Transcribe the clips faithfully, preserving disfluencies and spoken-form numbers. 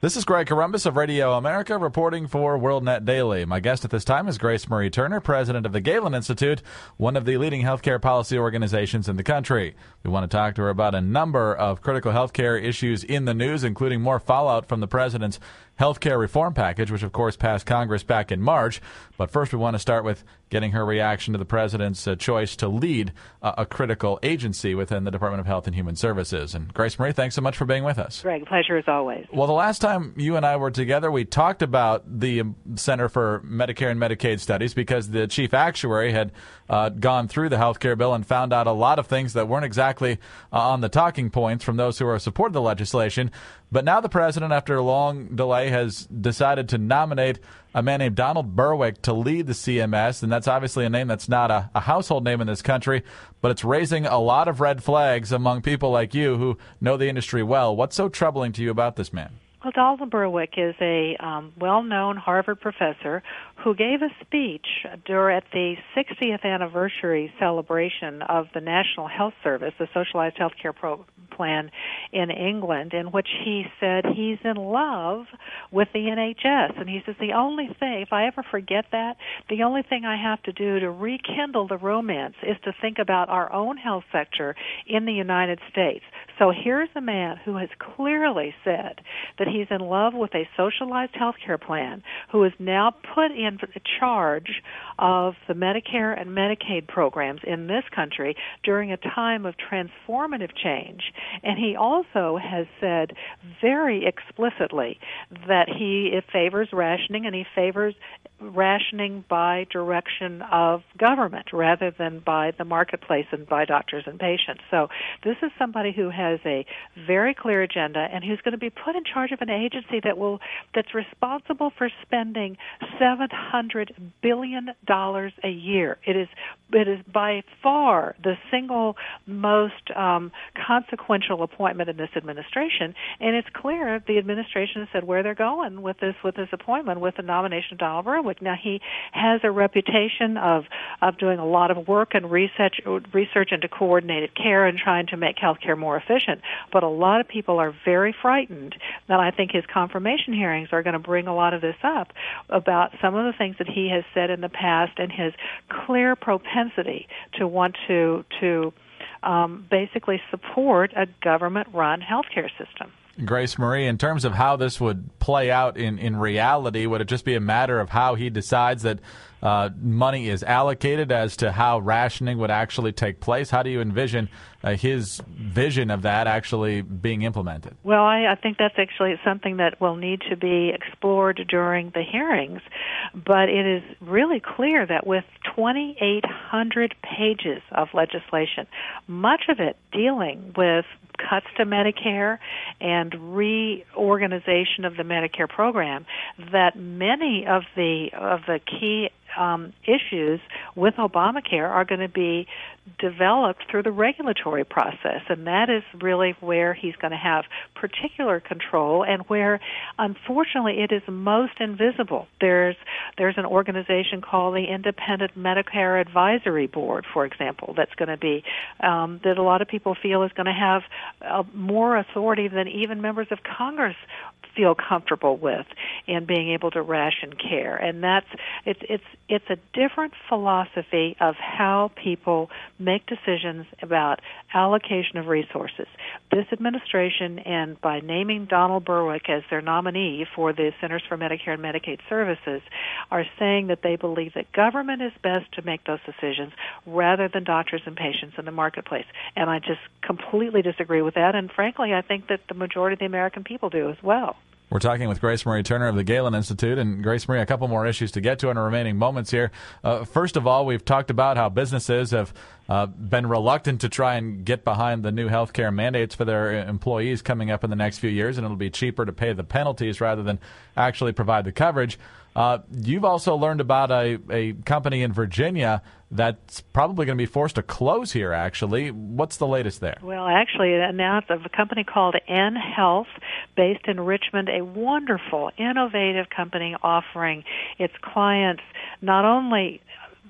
This is Greg Corombos of Radio America reporting for WorldNet Daily. My guest at this time is Grace Marie Turner, president of the Galen Institute, one of the leading healthcare policy organizations in the country. We want to talk to her about a number of critical healthcare issues in the news, including more fallout from the president's healthcare reform package, which of course passed Congress back in March. But first we want to start with getting her reaction to the president's uh, choice to lead uh, a critical agency within the Department of Health and Human Services. And Grace Marie, thanks so much for being with us. Greg, pleasure as always. Well, the last time you and I were together, we talked about the Center for Medicare and Medicaid Studies because the chief actuary had uh, gone through the health care bill and found out a lot of things that weren't exactly uh, on the talking points from those who are supporting the legislation. But now the president, after a long delay, has decided to nominate a man named Donald Berwick to lead the C M S, and that's obviously a name that's not a, a household name in this country, but it's raising a lot of red flags among people like you who know the industry well. What's so troubling to you about this man? Well, Donald Berwick is a um, well-known Harvard professor who gave a speech during at the sixtieth anniversary celebration of the National Health Service, the socialized health care pro- plan in England, in which he said he's in love with the N H S. And he says, the only thing, if I ever forget that, the only thing I have to do to rekindle the romance is to think about our own health sector in the United States. So here's a man who has clearly said that he's in love with a socialized health care plan, who is now put in charge of the Medicare and Medicaid programs in this country during a time of transformative change. And he also has said very explicitly that he favors rationing, and he favors rationing by direction of government rather than by the marketplace and by doctors and patients. So this is somebody who has a very clear agenda and who's going to be put in charge of an agency that will that's responsible for spending seven hundred billion dollars a year. It is it is by far the single most um, consequential appointment in this administration, and it's clear the administration has said where they're going with this with this appointment, with the nomination of Donald Berwick. Now, he has a reputation of of doing a lot of work and research research into coordinated care and trying to make healthcare more efficient, but a lot of people are very frightened that I think his confirmation hearings are going to bring a lot of this up about some of the things that he has said in the past and his clear propensity to want to to um, basically support a government-run healthcare system. Grace Marie, in terms of how this would play out in, in reality, would it just be a matter of how he decides that uh, money is allocated as to how rationing would actually take place? How do you envision uh, his vision of that actually being implemented? Well, I, I think that's actually something that will need to be explored during the hearings, but it is really clear that with twenty-eight hundred pages of legislation, much of it dealing with cuts to Medicare and reorganization of the Medicare program, that many of the of the key um, issues with Obamacare are going to be developed through the regulatory process, and that is really where he's going to have particular control and where, unfortunately, it is most invisible. There's there's an organization called the Independent Medicare Advisory Board, for example, that's going to be um, that a lot of people feel is going to have uh, more authority than even members of Congress feel comfortable with in being able to ration care. And that's it's it's it's a different philosophy of how people make decisions about allocation of resources. This administration, and by naming Donald Berwick as their nominee for the Centers for Medicare and Medicaid Services, are saying that they believe that government is best to make those decisions rather than doctors and patients in the marketplace. And I just completely disagree with that, and frankly, I think that the majority of the American people do as well. We're talking with Grace Marie Turner of the Galen Institute. And Grace Marie, a couple more issues to get to in our remaining moments here. Uh, first of all, we've talked about how businesses have uh, been reluctant to try and get behind the new health care mandates for their employees coming up in the next few years, and it'll be cheaper to pay the penalties rather than actually provide the coverage. Uh, you've also learned about a, a company in Virginia that's probably going to be forced to close here, actually. What's the latest there? Well, actually, it announced of a company called N Health, based in Richmond, a wonderful, innovative company offering its clients not only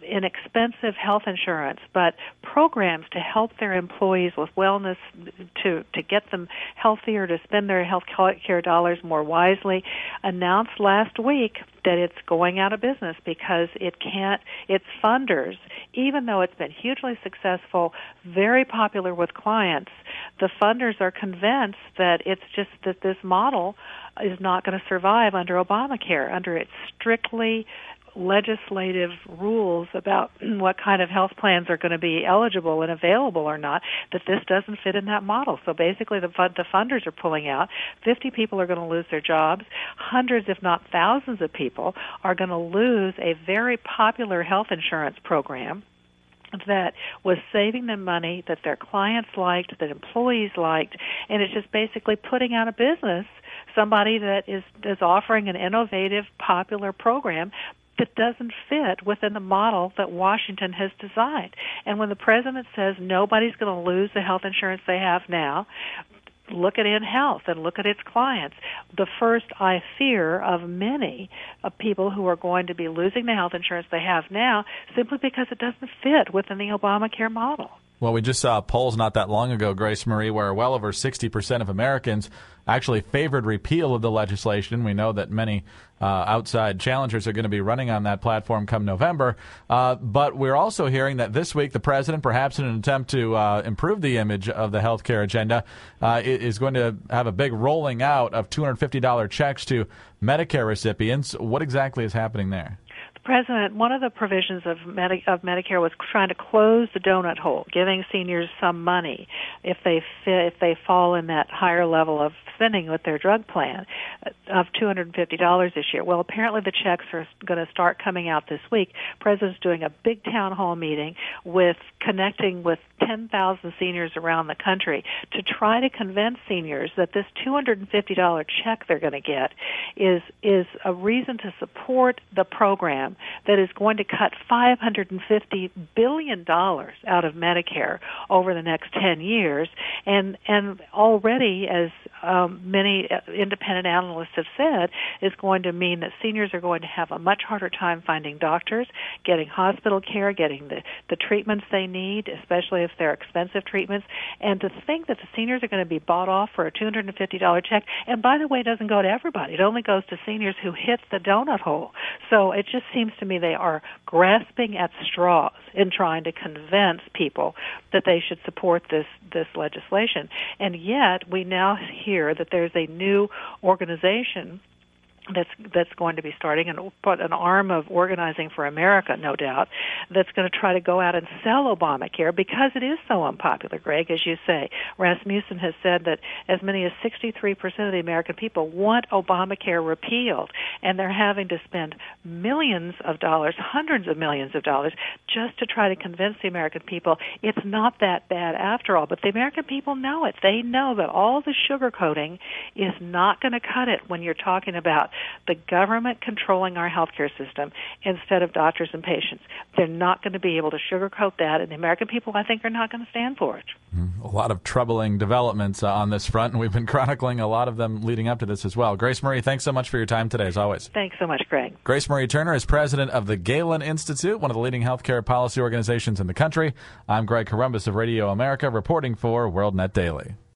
inexpensive health insurance, but programs to help their employees with wellness, to, to get them healthier, to spend their health care dollars more wisely, announced last week that it's going out of business because it can't, its funders, even though it's been hugely successful, very popular with clients, the funders are convinced that it's just that this model is not going to survive under Obamacare, under its strictly legislative rules about what kind of health plans are going to be eligible and available or not, that this doesn't fit in that model. So basically the, fund, the funders are pulling out. fifty people are going to lose their jobs. Hundreds, if not thousands of people are going to lose a very popular health insurance program that was saving them money, that their clients liked, that employees liked, and it's just basically putting out of business somebody that is, is offering an innovative, popular program that doesn't fit within the model that Washington has designed. And when the president says nobody's going to lose the health insurance they have now, look at InHealth and look at its clients. The first, I fear, of many of people who are going to be losing the health insurance they have now simply because it doesn't fit within the Obamacare model. Well, we just saw polls not that long ago, Grace Marie, where well over sixty percent of Americans actually favored repeal of the legislation. We know that many uh, outside challengers are going to be running on that platform come November. Uh, but we're also hearing that this week the president, perhaps in an attempt to uh, improve the image of the health care agenda, uh, is going to have a big rolling out of two hundred fifty dollars checks to Medicare recipients. What exactly is happening there? President, one of the provisions of, Medi- of Medicare was trying to close the donut hole, giving seniors some money if they fit, if they fall in that higher level of spending with their drug plan of two hundred fifty dollars this year. Well, apparently the checks are going to start coming out this week. The President's doing a big town hall meeting with connecting with ten thousand seniors around the country to try to convince seniors that this two hundred fifty dollars check they're going to get is is a reason to support the program that is going to cut five hundred fifty billion dollars out of Medicare over the next ten years. And, and already, as um, many independent analysts have said, is going to mean that seniors are going to have a much harder time finding doctors, getting hospital care, getting the, the treatments they need, especially if they're expensive treatments. And to think that the seniors are going to be bought off for a two hundred fifty dollars check, and by the way, it doesn't go to everybody. It only goes to seniors who hit the donut hole. So it just seems to me they are grasping at straws in trying to convince people that they should support this this legislation. And yet we now hear that there's a new organization that's that's going to be starting an, an arm of Organizing for America, no doubt, that's going to try to go out and sell Obamacare because it is so unpopular, Greg, as you say. Rasmussen has said that as many as sixty-three percent of the American people want Obamacare repealed, and they're having to spend millions of dollars, hundreds of millions of dollars, just to try to convince the American people it's not that bad after all. But the American people know it. They know that all the sugarcoating is not going to cut it when you're talking about the government controlling our healthcare system instead of doctors and patients. They're not going to be able to sugarcoat that, and the American people, I think, are not going to stand for it. A lot of troubling developments uh, on this front, and we've been chronicling a lot of them leading up to this as well. Grace Marie, thanks so much for your time today, as always. Thanks so much, Greg. Grace Marie Turner is president of the Galen Institute, one of the leading healthcare policy organizations in the country. I'm Greg Corombos of Radio America, reporting for WorldNet Daily.